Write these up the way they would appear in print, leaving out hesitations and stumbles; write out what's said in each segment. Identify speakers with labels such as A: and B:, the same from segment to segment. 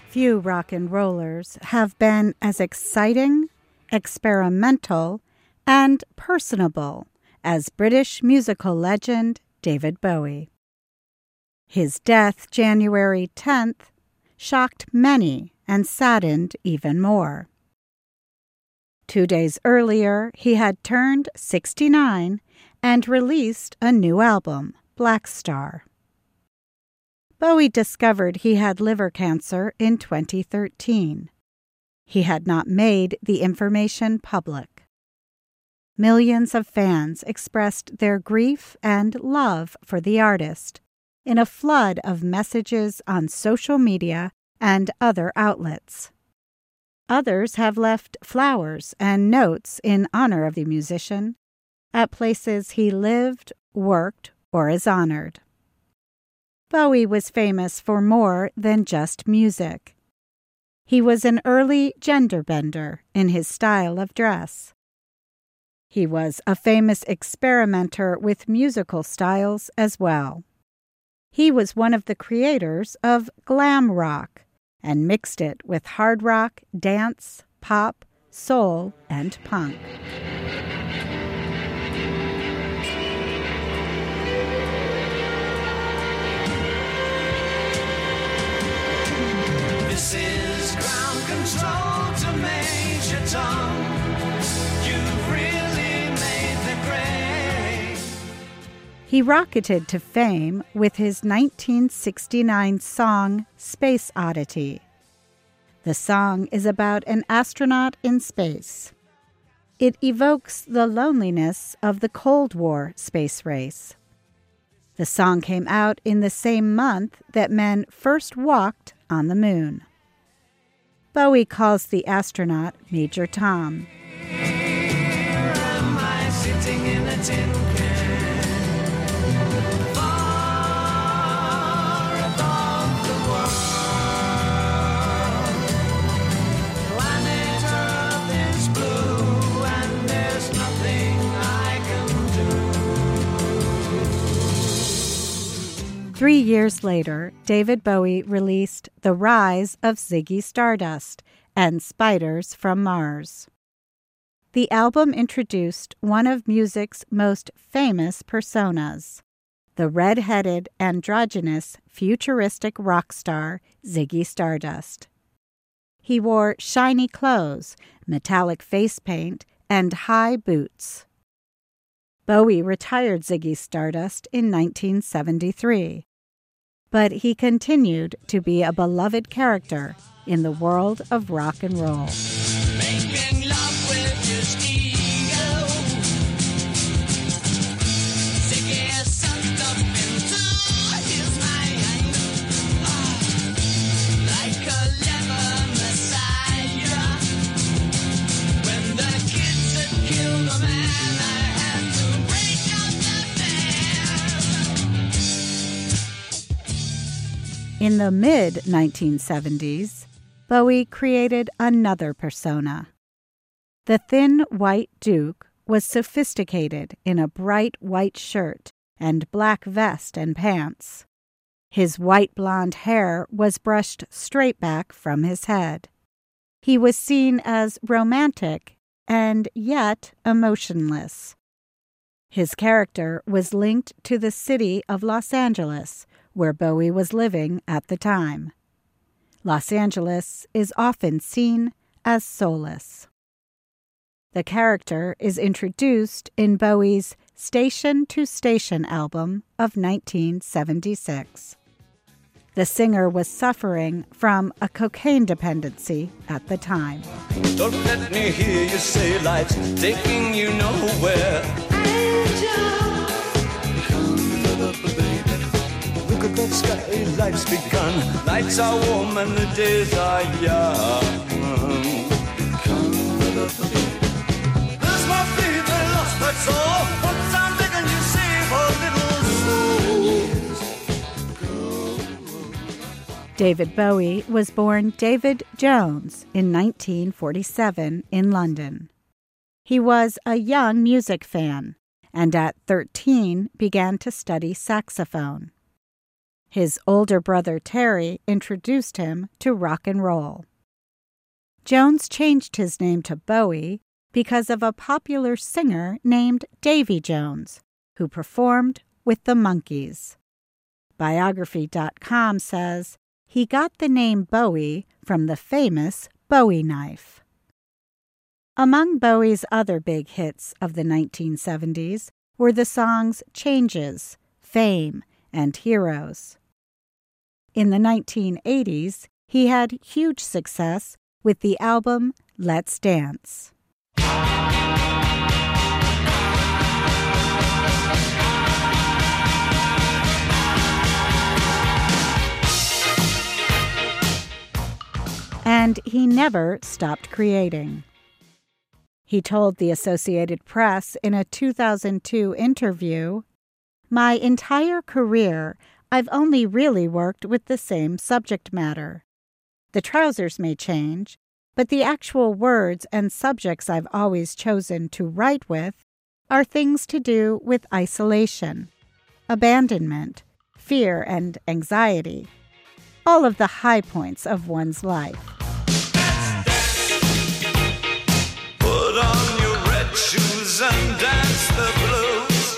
A: Few rock and rollers have been as exciting, experimental, and personable as British musical legend David Bowie. His death, January 10th, shocked many and saddened even more. 2 days earlier, he had turned 69 and released a new album, Black Star. Bowie discovered he had liver cancer in 2013. He had not made the information public. Millions of fans expressed their grief and love for the artist in a flood of messages on social media and other outlets. Others have left flowers and notes in honor of the musician at places he lived, worked, or is honored. Bowie was famous for more than just music. He was an early gender bender in his style of dress. He was a famous experimenter with musical styles as well. He was one of the creators of glam rock and mixed it with hard rock, dance, pop, soul, and punk.
B: This is ground control to Major Tom. You've really made the grade.
A: He rocketed to fame with his 1969 song, Space Oddity. The song is about an astronaut in space. It evokes the loneliness of the Cold War space race. The song came out in the same month that men first walked on the moon. Bowie calls the astronaut Major Tom.
B: Here am I sitting in a tin can, far above the world. Planet Earth is blue and there's nothing I can do.
A: 3 years later, David Bowie released The Rise of Ziggy Stardust and Spiders from Mars. The album introduced one of music's most famous personas, the red-headed, androgynous, futuristic rock star Ziggy Stardust. He wore shiny clothes, metallic face paint, and high boots. Bowie retired Ziggy Stardust in 1973. But he continued to be a beloved character in the world of rock and roll.
B: Making love with his ego. Ziggy sucked up into his mind. Like a clever messiah. When the kids had killed a man, I had to break up the band.
A: In the mid-1970s, Bowie created another persona. The Thin White Duke was sophisticated in a bright white shirt and black vest and pants. His white blonde hair was brushed straight back from his head. He was seen as romantic and yet emotionless. His character was linked to the city of Los Angeles, where Bowie was living at the time. Los Angeles is often seen as soulless. The character is introduced in Bowie's Station to Station album of 1976. The singer was suffering from a cocaine dependency at the time.
B: Don't let me hear you say life's taking you nowhere. Angel, look at that sky, life's begun. Nights are warm and the days are young. There's my faith, I lost my soul. Once I'm begging you save a little soul.
A: David Bowie was born David Jones in 1947 in London. He was a young music fan and at 13 began to study saxophone. His older brother Terry introduced him to rock and roll. Jones changed his name to Bowie because of a popular singer named Davy Jones, who performed with the Monkees. Biography.com says he got the name Bowie from the famous Bowie knife. Among Bowie's other big hits of the 1970s were the songs Changes, Fame, and Heroes. In the 1980s, he had huge success with the album Let's Dance. And he never stopped creating. He told the Associated Press in a 2002 interview, "My entire career, I've only really worked with the same subject matter. The trousers may change, but the actual words and subjects I've always chosen to write with are things to do with isolation, abandonment, fear and anxiety, all of the high points of one's life."
B: Put on your red shoes and dance the blues.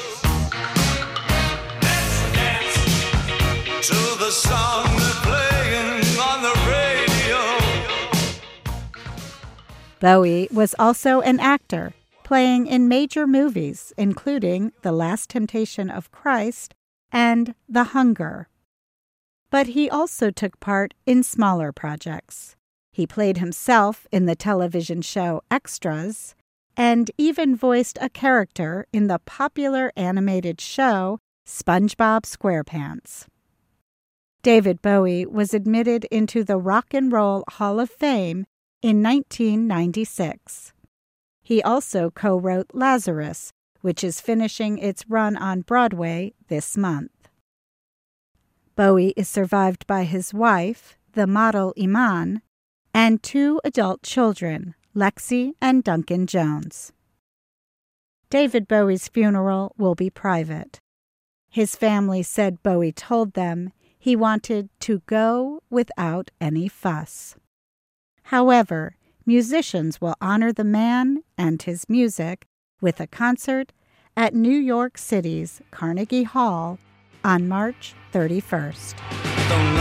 B: Let's dance to the song they're playing on the radio.
A: Bowie was also an actor, playing in major movies, including The Last Temptation of Christ and The Hunger. But he also took part in smaller projects. He played himself in the television show Extras, and even voiced a character in the popular animated show SpongeBob SquarePants. David Bowie was admitted into the Rock and Roll Hall of Fame in 1996. He also co-wrote Lazarus, which is finishing its run on Broadway this month. Bowie is survived by his wife, the model Iman, and 2 adult children, Lexi and Duncan Jones. David Bowie's funeral will be private. His family said Bowie told them he wanted to go without any fuss. However, musicians will honor the man and his music with a concert at New York City's Carnegie Hall on March 31st.
B: Though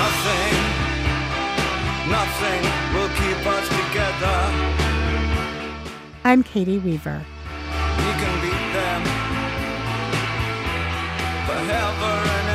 B: nothing will keep us together.
A: I'm Katie Weaver.
B: We can beat them forever and